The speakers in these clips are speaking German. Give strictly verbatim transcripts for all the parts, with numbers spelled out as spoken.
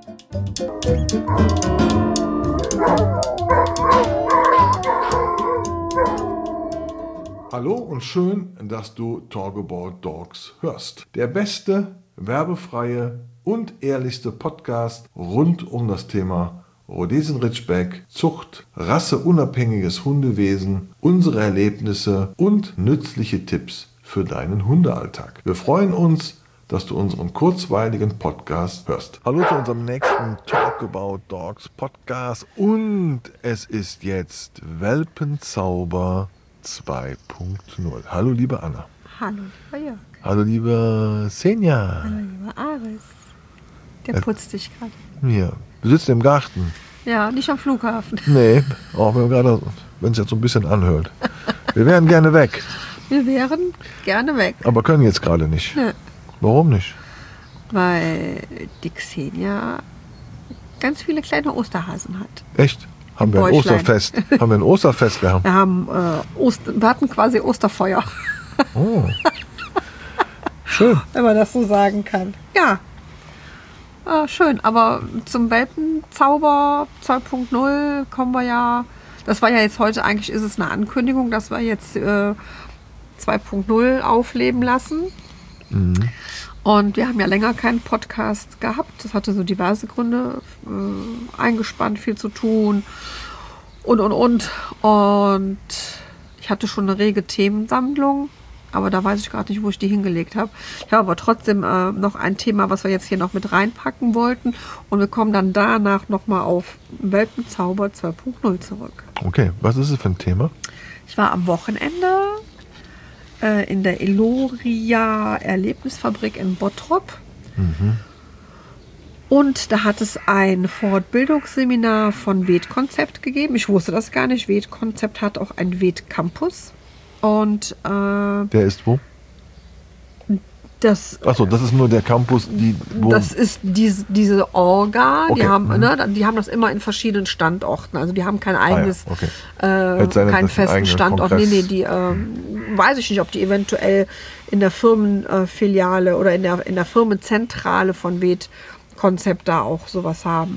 Hallo und schön, dass du Talk About Dogs hörst. Der beste, werbefreie und ehrlichste Podcast rund um das Thema Rhodesian Ridgeback, Zucht, rasseunabhängiges Hundewesen, unsere Erlebnisse und nützliche Tipps für deinen Hundealltag. Wir freuen uns, dass du unseren kurzweiligen Podcast hörst. Hallo zu unserem nächsten Talk About Dogs Podcast und es ist jetzt Welpenzauber zwei Punkt null. Hallo liebe Anna. Hallo lieber Jörg. Hallo liebe Senja. Hallo lieber Aris. Der putzt dich gerade. Ja, wir sitzen im Garten. Ja, nicht am Flughafen. Nee, auch wenn gerade, wenn es jetzt so ein bisschen anhört. Wir wären gerne weg. Wir wären gerne weg. Aber können jetzt gerade nicht. Nö. Warum nicht? Weil die Xenia ganz viele kleine Osterhasen hat. Echt? Haben wir ein Bäuchlein. Osterfest? Haben wir ein Osterfest gehabt? Wir haben äh, Ost wir hatten quasi Osterfeuer. Oh. Schön. Wenn man das so sagen kann. Ja. Ah, schön, aber zum Welpenzauber zwei Punkt null kommen wir ja. Das war ja jetzt heute, eigentlich ist es eine Ankündigung, dass wir jetzt äh, zwei Punkt null aufleben lassen. Mhm. Und wir haben ja länger keinen Podcast gehabt. Das hatte so diverse Gründe. Äh, eingespannt, viel zu tun und, und, und. Und ich hatte schon eine rege Themensammlung. Aber da weiß ich gerade nicht, wo ich die hingelegt habe. Ich habe aber trotzdem äh, noch ein Thema, was wir jetzt hier noch mit reinpacken wollten. Und wir kommen dann danach nochmal auf Welpenzauber zwei Punkt null zurück. Okay, was ist es für ein Thema? Ich war am Wochenende äh, in der Eloria Erlebnisfabrik in Bottrop. Mhm. Und da hat es ein Fortbildungsseminar von W E T-Konzept gegeben. Ich wusste das gar nicht. W E T-Konzept hat auch einen W E T-Campus. Und äh, Der ist wo? das, Achso, das ist nur der Campus, die, wo... das ist diese, diese Orga, Okay. die, haben, Mhm. ne, die haben das immer in verschiedenen Standorten. Also die haben kein eigenes, Ah, ja. Okay. äh, Hätte sein, dass keinen das ein festen eigener Standort. Kongress- Nee, nee, die ähm, weiß ich nicht, ob die eventuell in der Firmenfiliale oder in der, in der Firmenzentrale von W E T-Konzept da auch sowas haben.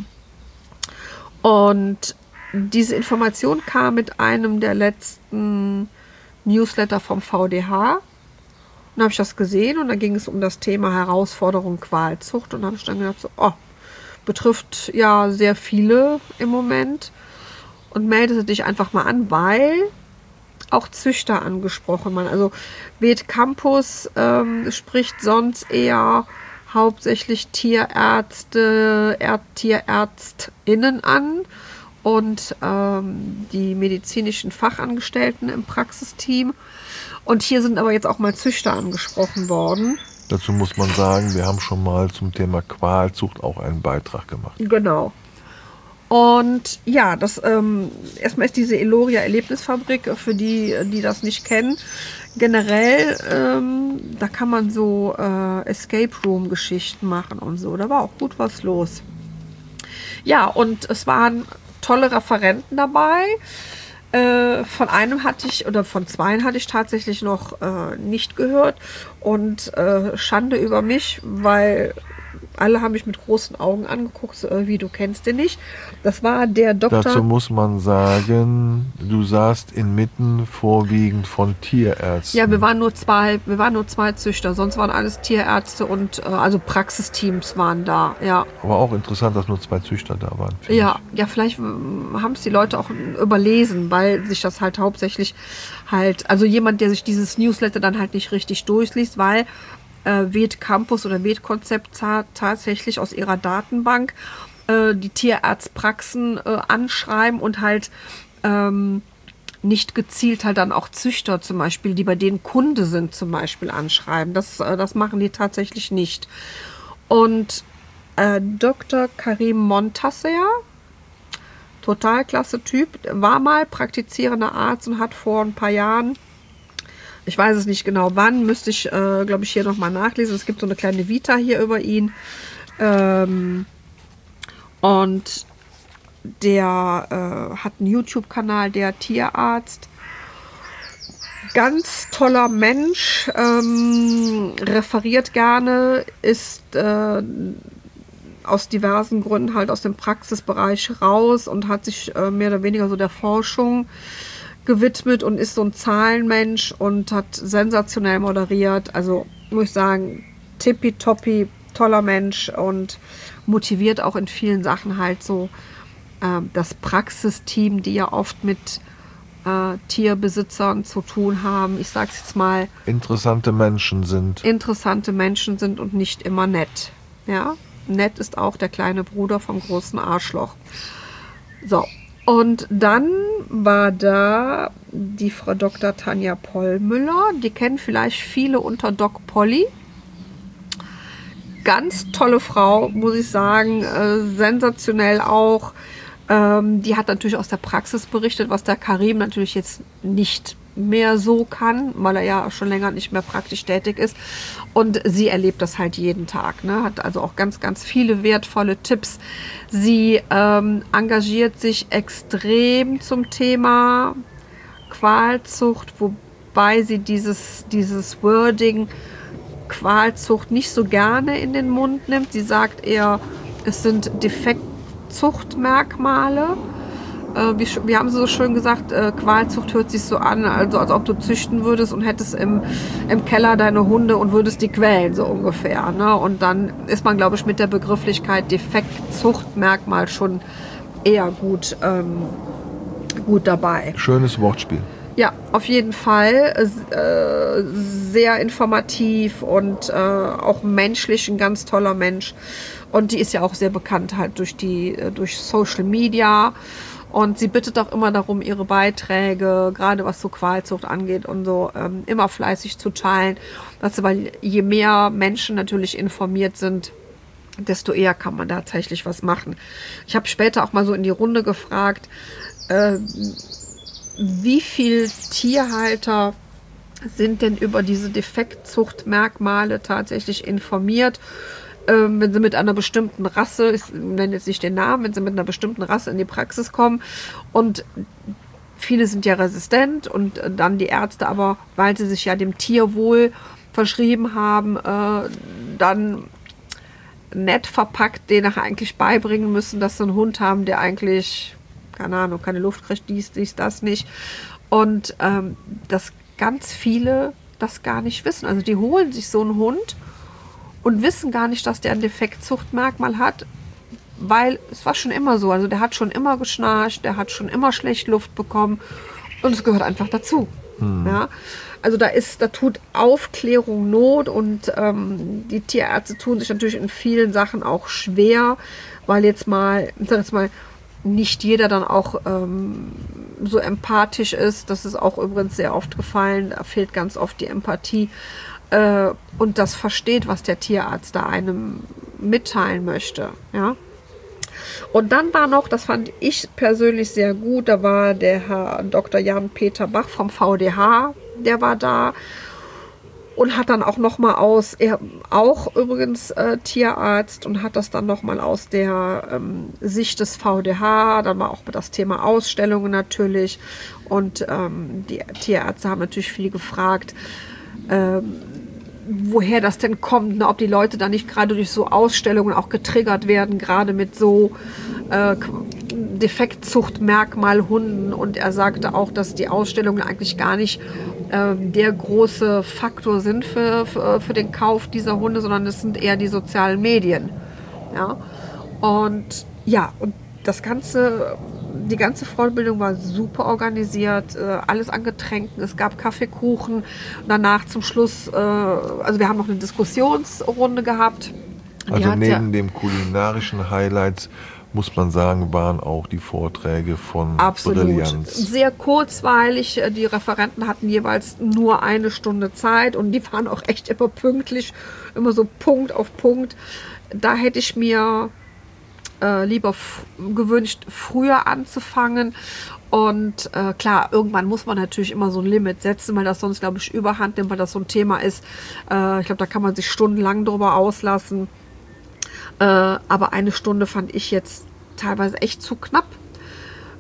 Und diese Information kam mit einem der letzten Newsletter vom V D H. Dann habe ich das gesehen und da ging es um das Thema Herausforderung Qualzucht. Und da habe ich dann gedacht, so, oh, betrifft ja sehr viele im Moment. Und meldete dich einfach mal an, weil auch Züchter angesprochen waren. Also W E T Campus ähm, spricht sonst eher hauptsächlich Tierärzte, er TierärztInnen an und ähm, die medizinischen Fachangestellten im Praxisteam. Und hier sind aber jetzt auch mal Züchter angesprochen worden. Dazu muss man sagen, wir haben schon mal zum Thema Qualzucht auch einen Beitrag gemacht. Genau. Und ja, das ähm, erstmal ist diese Eloria Erlebnisfabrik, für die, die das nicht kennen, generell, ähm, da kann man so äh, Escape Room Geschichten machen und so. Da war auch gut was los. Ja, und es waren tolle Referenten dabei. Äh, von einem hatte ich, oder von zweien hatte ich tatsächlich noch äh, nicht gehört. Und äh, Schande über mich, weil alle haben mich mit großen Augen angeguckt, so, äh, wie, du kennst den nicht. Das war der Doktor... Dazu muss man sagen, du saßt inmitten vorwiegend von Tierärzten. Ja, wir waren nur zwei, wir waren nur zwei Züchter, sonst waren alles Tierärzte und äh, also Praxisteams waren da, ja. Aber auch interessant, dass nur zwei Züchter da waren. finde Ja, ja, vielleicht haben es die Leute auch überlesen, weil sich das halt hauptsächlich halt, also jemand, der sich dieses Newsletter dann halt nicht richtig durchliest, weil äh, W E T Campus oder W E T Konzept tatsächlich aus ihrer Datenbank äh, die Tierarztpraxen äh, anschreiben und halt ähm, nicht gezielt halt dann auch Züchter zum Beispiel, die bei denen Kunde sind, zum Beispiel anschreiben. Das, äh, das machen die tatsächlich nicht. Und äh, Doktor Karim Montasser, total klasse Typ, war mal praktizierender Arzt und hat vor ein paar Jahren, ich weiß es nicht genau wann, müsste ich, äh, glaube ich, hier nochmal nachlesen. Es gibt so eine kleine Vita hier über ihn. Ähm, und der äh, hat einen YouTube-Kanal, der Tierarzt. Ganz toller Mensch, ähm, referiert gerne, ist äh, aus diversen Gründen halt aus dem Praxisbereich raus und hat sich äh, mehr oder weniger so der Forschung gewidmet und ist so ein Zahlenmensch und hat sensationell moderiert. Also muss ich sagen, tippitoppi, toller Mensch und motiviert auch in vielen Sachen halt so äh, das Praxisteam, die ja oft mit äh, Tierbesitzern zu tun haben. Ich sag's jetzt mal. Interessante Menschen sind. Interessante Menschen sind und nicht immer nett. Ja, nett ist auch der kleine Bruder vom großen Arschloch. So. Und dann war da die Frau Doktor Tanja Pollmüller. Die kennen vielleicht viele unter Doc Polly. Ganz tolle Frau, muss ich sagen. Äh, sensationell auch. Ähm, die hat natürlich aus der Praxis berichtet, was der Karim natürlich jetzt nicht mehr so kann, weil er ja schon länger nicht mehr praktisch tätig ist. Und sie erlebt das halt jeden Tag, ne? Hat also auch ganz, ganz viele wertvolle Tipps. Sie ähm, engagiert sich extrem zum Thema Qualzucht, wobei sie dieses, dieses Wording Qualzucht nicht so gerne in den Mund nimmt. Sie sagt eher, es sind Defektzuchtmerkmale. Wie, wie haben sie so schön gesagt, äh, Qualzucht hört sich so an, also als ob du züchten würdest und hättest im, im Keller deine Hunde und würdest die quälen, so ungefähr. Ne? Und dann ist man, glaube ich, mit der Begrifflichkeit Defektzuchtmerkmal schon eher gut, ähm, gut dabei. Schönes Wortspiel. Ja, auf jeden Fall. Äh, sehr informativ und äh, auch menschlich ein ganz toller Mensch. Und die ist ja auch sehr bekannt halt durch die, äh, durch Social Media. Und sie bittet auch immer darum, ihre Beiträge, gerade was so Qualzucht angeht und so, ähm, immer fleißig zu teilen. Das, weil je mehr Menschen natürlich informiert sind, desto eher kann man tatsächlich was machen. Ich habe später auch mal so in die Runde gefragt, äh, wie viel Tierhalter sind denn über diese Defektzuchtmerkmale tatsächlich informiert? Ähm, wenn sie mit einer bestimmten Rasse, ich nenne jetzt nicht den Namen, wenn sie mit einer bestimmten Rasse in die Praxis kommen und viele sind ja resistent und dann die Ärzte aber, weil sie sich ja dem Tierwohl verschrieben haben, äh, dann nett verpackt denen eigentlich beibringen müssen, dass sie einen Hund haben, der eigentlich, keine Ahnung, keine Luft kriegt, dies, dies, das nicht. Und ähm, dass ganz viele das gar nicht wissen. Also die holen sich so einen Hund und wissen gar nicht, dass der ein Defektzuchtmerkmal hat, weil es war schon immer so. Also der hat schon immer geschnarcht, der hat schon immer schlecht Luft bekommen und es gehört einfach dazu. Hm. Ja? Also da ist, da tut Aufklärung Not und ähm, die Tierärzte tun sich natürlich in vielen Sachen auch schwer, weil jetzt mal, ich sag jetzt mal, nicht jeder dann auch ähm, so empathisch ist. Das ist auch übrigens sehr oft gefallen. Da fehlt ganz oft die Empathie. Äh, und das versteht, was der Tierarzt da einem mitteilen möchte. Ja? Und dann war noch, das fand ich persönlich sehr gut, da war der Herr Doktor Jan-Peter Bach vom V D H, der war da und hat dann auch nochmal aus, er auch übrigens äh, Tierarzt und hat das dann nochmal aus der ähm, Sicht des V D H, dann war auch das Thema Ausstellungen natürlich und ähm, die Tierärzte haben natürlich viel gefragt, ähm, woher das denn kommt, ne? Ob die Leute da nicht gerade durch so Ausstellungen auch getriggert werden, gerade mit so äh, Defektzuchtmerkmal-Hunden. Und er sagte auch, dass die Ausstellungen eigentlich gar nicht äh, der große Faktor sind für, für, für den Kauf dieser Hunde, sondern es sind eher die sozialen Medien. Ja? Und ja, und das Ganze, die ganze Fortbildung war super organisiert, äh, alles an Getränken, es gab Kaffeekuchen, danach zum Schluss, äh, also wir haben noch eine Diskussionsrunde gehabt. Die also hat neben ja, den kulinarischen Highlights, muss man sagen, waren auch die Vorträge von absolut. Brillanz. Sehr kurzweilig, die Referenten hatten jeweils nur eine Stunde Zeit und die waren auch echt immer pünktlich, immer so Punkt auf Punkt. Da hätte ich mir Äh, lieber f- gewünscht, früher anzufangen. Und äh, klar, irgendwann muss man natürlich immer so ein Limit setzen, weil das sonst, glaube ich, überhand nimmt, weil das so ein Thema ist. Äh, ich glaube, da kann man sich stundenlang drüber auslassen. Äh, aber eine Stunde fand ich jetzt teilweise echt zu knapp.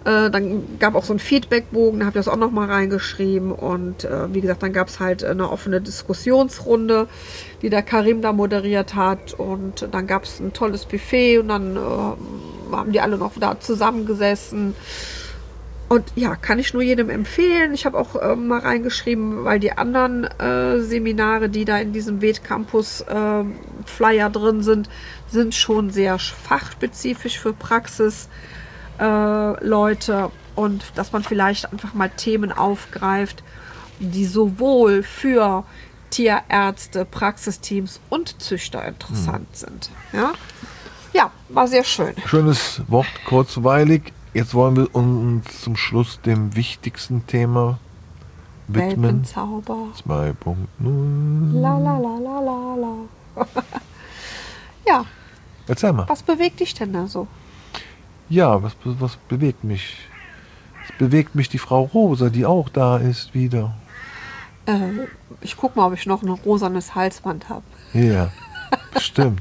Äh, dann gab auch so einen Feedbackbogen, da habe ich das auch nochmal reingeschrieben. Und äh, wie gesagt, dann gab es halt eine offene Diskussionsrunde, die der Karim da moderiert hat. Und dann gab es ein tolles Buffet und dann äh, haben die alle noch da zusammengesessen. Und ja, kann ich nur jedem empfehlen. Ich habe auch äh, mal reingeschrieben, weil die anderen äh, Seminare, die da in diesem W E T Campus äh, Flyer drin sind, sind schon sehr fachspezifisch für Praxis. Äh, Leute, und dass man vielleicht einfach mal Themen aufgreift, die sowohl für Tierärzte, Praxisteams und Züchter interessant hm. sind. Ja? Ja, war sehr schön. Schönes Wort, kurzweilig. Jetzt wollen wir uns zum Schluss dem wichtigsten Thema widmen. Welpenzauber. zwei Punkt null. La la la la la la. Ja. Erzähl mal. Was bewegt dich denn da so? Ja, was, was bewegt mich? Es bewegt mich die Frau Rosa, die auch da ist, wieder. Äh, ich guck mal, ob ich noch ein rosanes Halsband habe. Ja, bestimmt.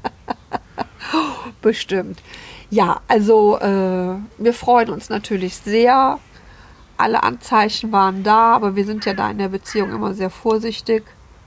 Bestimmt. Ja, also äh, wir freuen uns natürlich sehr. Alle Anzeichen waren da, aber wir sind ja da in der Beziehung immer sehr vorsichtig.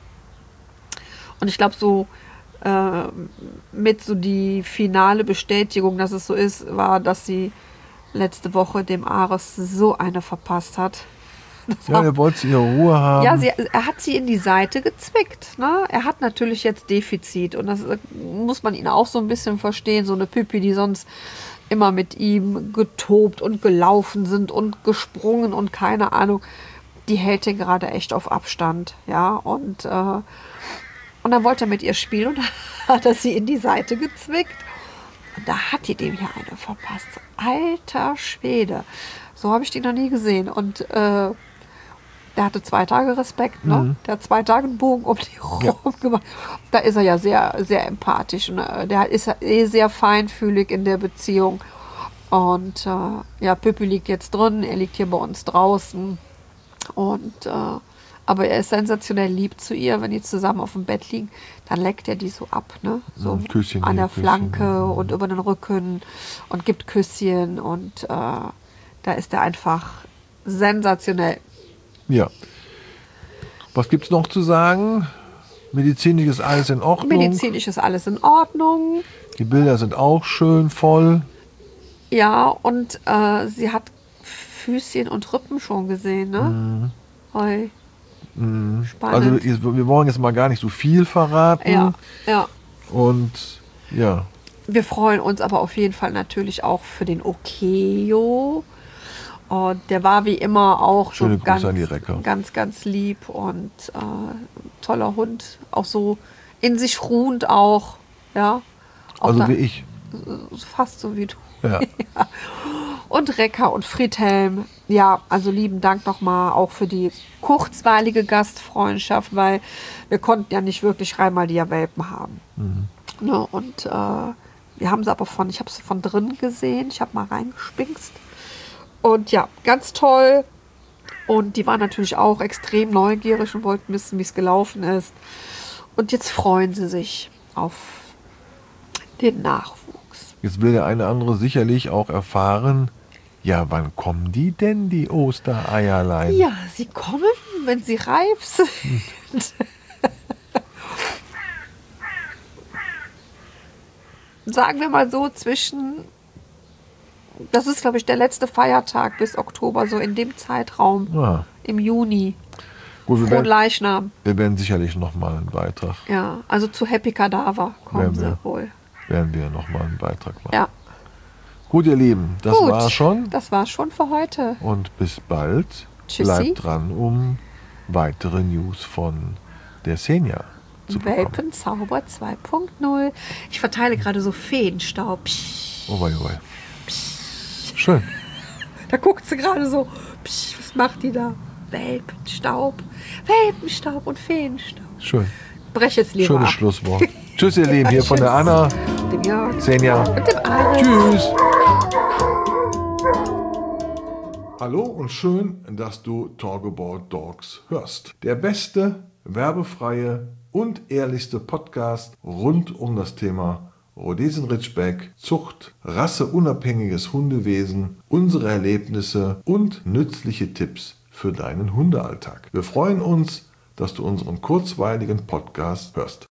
Und ich glaube, so äh, mit so die finale Bestätigung, dass es so ist, war, dass sie letzte Woche dem Ares so eine verpasst hat. Das ja, er wollte ihre Ruhe haben. Ja, sie, er hat sie in die Seite gezwickt. Ne? Er hat natürlich jetzt Defizit und das muss man ihn auch so ein bisschen verstehen. So eine Püppi, die sonst immer mit ihm getobt und gelaufen sind und gesprungen und keine Ahnung, die hält ihn gerade echt auf Abstand. Ja, und, äh, und dann wollte er mit ihr spielen und hat er sie in die Seite gezwickt. Und da hat die dem ja eine verpasst. Alter Schwede. So habe ich die noch nie gesehen. Und äh, der hatte zwei Tage Respekt, ne? Mhm. Der hat zwei Tage einen Bogen um die rum ja. gemacht. Da ist er ja sehr, sehr empathisch. Und, äh, der ist eh sehr feinfühlig in der Beziehung. Und äh, ja, Püppi liegt jetzt drin, er liegt hier bei uns draußen. Und äh, aber er ist sensationell lieb zu ihr, wenn die zusammen auf dem Bett liegen, dann leckt er die so ab, ne? So mhm, Küsschen, an der Küsschen, Flanke ja. und über den Rücken und gibt Küsschen und äh, da ist er einfach sensationell. Ja. Was gibt es noch zu sagen? Medizinisch ist alles in Ordnung. Medizinisch ist alles in Ordnung. Die Bilder sind auch schön voll. Ja, und äh, sie hat Füßchen und Rippen schon gesehen, ne? Mhm. Heu. Mhm. Spannend. Also wir wollen jetzt mal gar nicht so viel verraten. Ja, ja. Und ja. Wir freuen uns aber auf jeden Fall natürlich auch für den Okeo. Und der war wie immer auch Schöne so Grüße ganz, an die Recker. ganz, ganz lieb und äh, toller Hund. Auch so in sich ruhend auch. Ja. Auch also da, wie ich. Fast so wie du. Ja. Ja. Und Recker und Friedhelm. Ja, also lieben Dank nochmal auch für die kurzweilige Gastfreundschaft, weil wir konnten ja nicht wirklich Reimaldia-Welpen haben. Mhm. Ne, und äh, wir haben sie aber von, ich habe sie von drin gesehen, ich habe mal reingespinkst. Und ja, ganz toll. Und die waren natürlich auch extrem neugierig und wollten wissen, wie es gelaufen ist. Und jetzt freuen sie sich auf den Nachwuchs. Jetzt will der eine andere sicherlich auch erfahren, ja, wann kommen die denn, die Ostereierlein? Ja, sie kommen, wenn sie reif sind. Hm. Sagen wir mal so, zwischen, das ist, glaube ich, der letzte Feiertag bis Oktober, so in dem Zeitraum, ja. Im Juni. Gut, wir werden, Leichnam. Wir werden sicherlich nochmal einen Beitrag. Ja, also zu Happy Kadaver kommen sie wohl. Werden wir nochmal einen Beitrag machen. Ja. Gut, ihr Lieben, das Gut, war schon. Das war schon für heute. Und bis bald. Tschüssi. Bleibt dran, um weitere News von der Xenia zu bekommen. Welpenzauber zwei Punkt null. Ich verteile gerade so Feenstaub. Psch. Oh wei, oh wei. Schön. Da guckt sie gerade so. Psch, was macht die da? Welpenstaub. Welpenstaub und Feenstaub. Schön. Brech jetzt lieber Schönes ab. Schlusswort. Tschüss, ihr Lieben, hier von der Anna, dem Jörg, Xenia und dem Ares. Tschüss. Hallo und schön, dass du Talk About Dogs hörst. Der beste, werbefreie und ehrlichste Podcast rund um das Thema Rhodesian Ridgeback, Zucht, rasseunabhängiges Hundewesen, unsere Erlebnisse und nützliche Tipps für deinen Hundealltag. Wir freuen uns, dass du unseren kurzweiligen Podcast hörst.